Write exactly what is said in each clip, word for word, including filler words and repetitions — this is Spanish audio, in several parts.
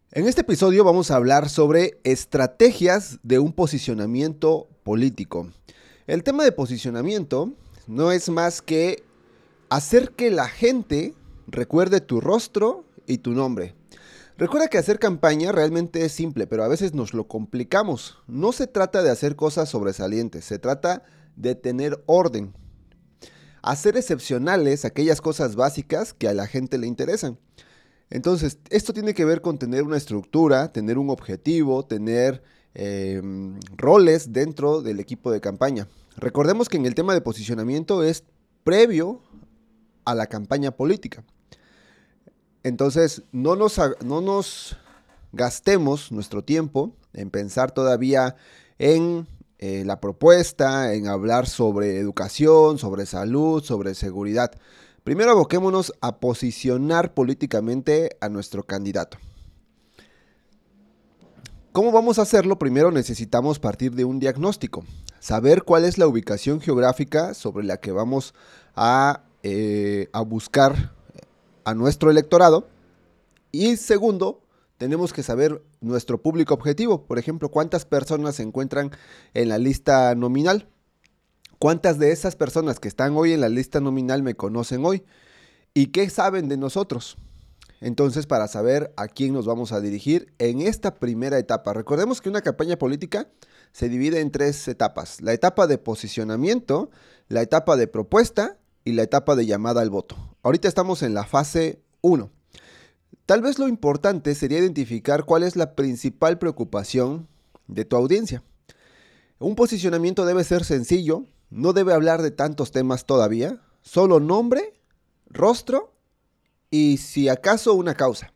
En este episodio vamos a hablar sobre estrategias de un posicionamiento político. El tema de posicionamiento no es más que hacer que la gente recuerde tu rostro y tu nombre. Recuerda que hacer campaña realmente es simple, pero a veces nos lo complicamos. No se trata de hacer cosas sobresalientes, se trata de tener orden. Hacer excepcionales aquellas cosas básicas que a la gente le interesan. Entonces, esto tiene que ver con tener una estructura, tener un objetivo, tener eh, roles dentro del equipo de campaña. Recordemos que en el tema de posicionamiento es previo a la campaña política. Entonces, no nos, no nos gastemos nuestro tiempo en pensar todavía en eh, la propuesta, en hablar sobre educación, sobre salud, sobre seguridad. Primero aboquémonos a posicionar políticamente a nuestro candidato. ¿Cómo vamos a hacerlo? Primero necesitamos partir de un diagnóstico, saber cuál es la ubicación geográfica sobre la que vamos a, eh, a buscar a nuestro electorado. Y segundo, tenemos que saber nuestro público objetivo. Por ejemplo, cuántas personas se encuentran en la lista nominal. ¿Cuántas de esas personas que están hoy en la lista nominal me conocen hoy? ¿Y qué saben de nosotros? Entonces, para saber a quién nos vamos a dirigir en esta primera etapa. Recordemos que una campaña política se divide en tres etapas. La etapa de posicionamiento, la etapa de propuesta y la etapa de llamada al voto. Ahorita estamos en la fase uno. Tal vez lo importante sería identificar cuál es la principal preocupación de tu audiencia. Un posicionamiento debe ser sencillo, no debe hablar de tantos temas todavía, solo nombre, rostro y si acaso una causa.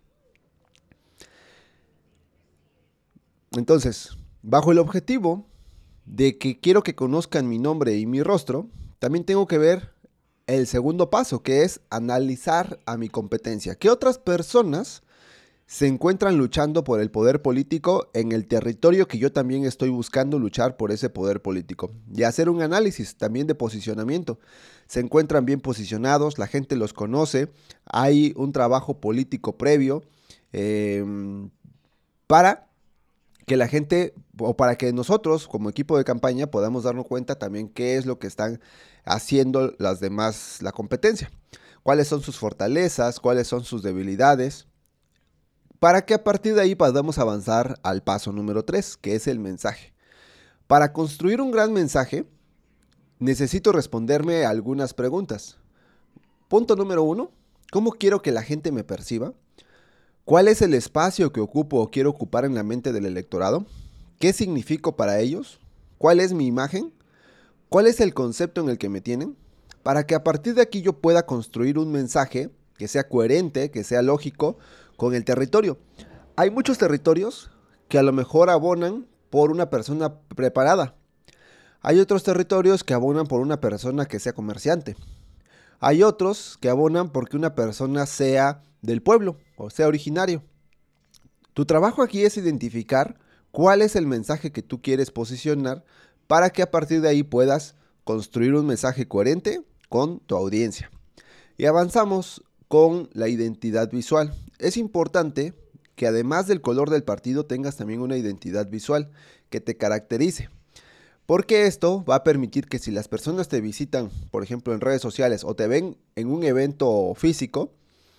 Entonces, bajo el objetivo de que quiero que conozcan mi nombre y mi rostro, también tengo que ver el segundo paso, que es analizar a mi competencia. ¿Qué otras personas se encuentran luchando por el poder político en el territorio que yo también estoy buscando luchar por ese poder político? Y hacer un análisis también de posicionamiento. Se encuentran bien posicionados, la gente los conoce, hay un trabajo político previo eh, para que la gente o para que nosotros como equipo de campaña podamos darnos cuenta también qué es lo que están haciendo las demás, la competencia. Cuáles son sus fortalezas, cuáles son sus debilidades, para que a partir de ahí podamos avanzar al paso número tres, que es el mensaje. Para construir un gran mensaje, necesito responderme a algunas preguntas. Punto número uno, ¿cómo quiero que la gente me perciba? ¿Cuál es el espacio que ocupo o quiero ocupar en la mente del electorado? ¿Qué significo para ellos? ¿Cuál es mi imagen? ¿Cuál es el concepto en el que me tienen? Para que a partir de aquí yo pueda construir un mensaje que sea coherente, que sea lógico con el territorio. Hay muchos territorios que a lo mejor abonan por una persona preparada. Hay otros territorios que abonan por una persona que sea comerciante. Hay otros que abonan porque una persona sea del pueblo o sea originario. Tu trabajo aquí es identificar cuál es el mensaje que tú quieres posicionar para que a partir de ahí puedas construir un mensaje coherente con tu audiencia. Y avanzamos con la identidad visual. Es importante que además del color del partido tengas también una identidad visual que te caracterice. Porque esto va a permitir que si las personas te visitan, por ejemplo, en redes sociales o te ven en un evento físico,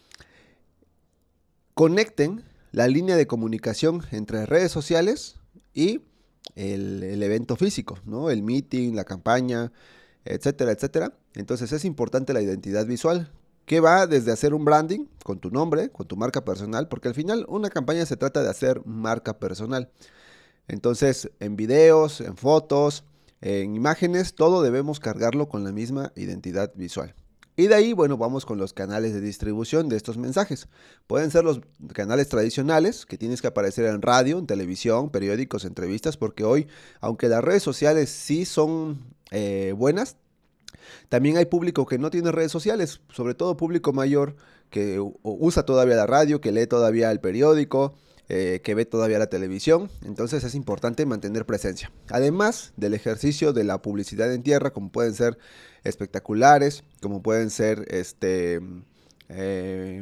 conecten la línea de comunicación entre redes sociales y el, el evento físico, ¿no? El meeting, la campaña, etcétera, etcétera. Entonces es importante la identidad visual, que va desde hacer un branding con tu nombre, con tu marca personal, porque al final una campaña se trata de hacer marca personal. Entonces, en videos, en fotos, en imágenes, todo debemos cargarlo con la misma identidad visual. Y de ahí, bueno, vamos con los canales de distribución de estos mensajes. Pueden ser los canales tradicionales, que tienes que aparecer en radio, en televisión, periódicos, entrevistas, porque hoy, aunque las redes sociales sí son eh, buenas, también hay público que no tiene redes sociales, sobre todo público mayor que usa todavía la radio, que lee todavía el periódico, eh, que ve todavía la televisión. Entonces es importante mantener presencia. Además del ejercicio de la publicidad en tierra, como pueden ser espectaculares, como pueden ser este... Eh,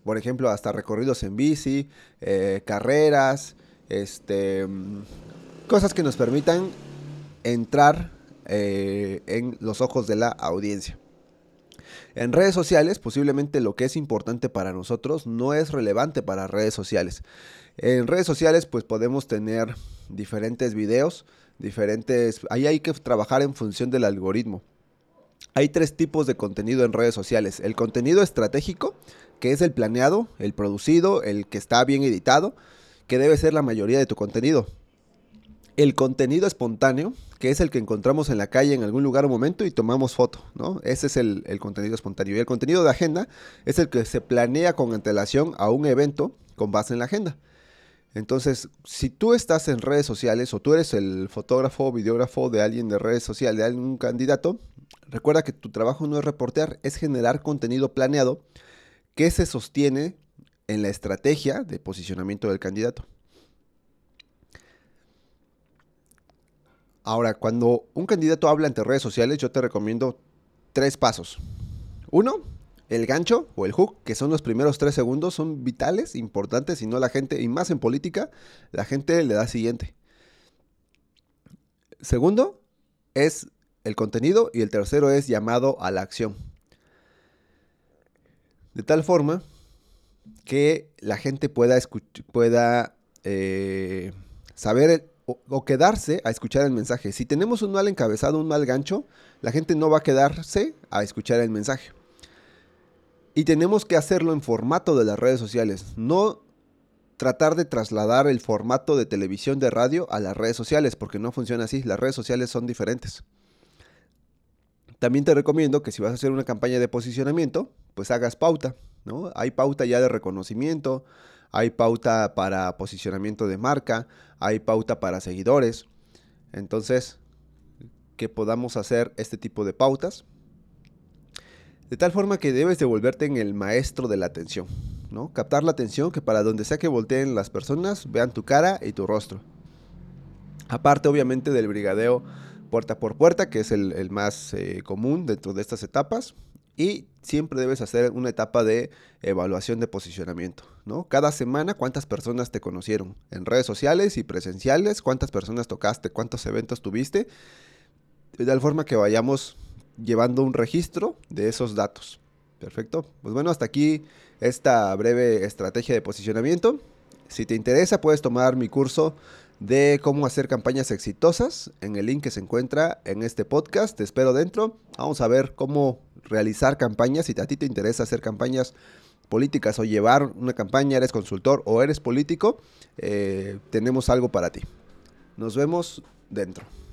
Por ejemplo, hasta recorridos en bici, eh, carreras, este, cosas que nos permitan entrar eh, en los ojos de la audiencia. En redes sociales, posiblemente lo que es importante para nosotros no es relevante para redes sociales. En redes sociales, pues podemos tener diferentes videos, diferentes... Ahí hay que trabajar en función del algoritmo. Hay tres tipos de contenido en redes sociales. El contenido estratégico, que es el planeado, el producido, el que está bien editado, que debe ser la mayoría de tu contenido. El contenido espontáneo, que es el que encontramos en la calle en algún lugar o momento y tomamos foto, ¿no? Ese es el, el contenido espontáneo. Y el contenido de agenda es el que se planea con antelación a un evento con base en la agenda. Entonces, si tú estás en redes sociales o tú eres el fotógrafo o videógrafo de alguien de redes sociales, de algún candidato, recuerda que tu trabajo no es reportear, es generar contenido planeado que se sostiene en la estrategia de posicionamiento del candidato. Ahora, cuando un candidato habla ante redes sociales, yo te recomiendo tres pasos. Uno, el gancho o el hook, que son los primeros tres segundos, son vitales, importantes, si no la gente, y más en política, la gente le da siguiente. Segundo, es el contenido y el tercero es llamado a la acción. De tal forma que la gente pueda, escuch- pueda eh, saber el, o, o quedarse a escuchar el mensaje. Si tenemos un mal encabezado, un mal gancho, la gente no va a quedarse a escuchar el mensaje. Y tenemos que hacerlo en formato de las redes sociales, no tratar de trasladar el formato de televisión, de radio a las redes sociales, porque no funciona así, las redes sociales son diferentes. También te recomiendo que si vas a hacer una campaña de posicionamiento, pues hagas pauta, ¿no? Hay pauta ya de reconocimiento, hay pauta para posicionamiento de marca, hay pauta para seguidores. Entonces, que podamos hacer este tipo de pautas. De tal forma que debes de volverte en el maestro de la atención, ¿no? Captar la atención, que para donde sea que volteen las personas, vean tu cara y tu rostro. Aparte, obviamente, del brigadeo puerta por puerta, que es el, el más eh, común dentro de estas etapas. Y siempre debes hacer una etapa de evaluación de posicionamiento, ¿no? Cada semana, cuántas personas te conocieron en redes sociales y presenciales, cuántas personas tocaste, cuántos eventos tuviste, de tal forma que vayamos llevando un registro de esos datos. Perfecto. Pues bueno, hasta aquí esta breve estrategia de posicionamiento. Si te interesa, puedes tomar mi curso de cómo hacer campañas exitosas en el link que se encuentra en este podcast. Te espero dentro. Vamos a ver cómo realizar campañas. Si a ti te interesa hacer campañas políticas o llevar una campaña, eres consultor o eres político, eh, tenemos algo para ti. Nos vemos dentro.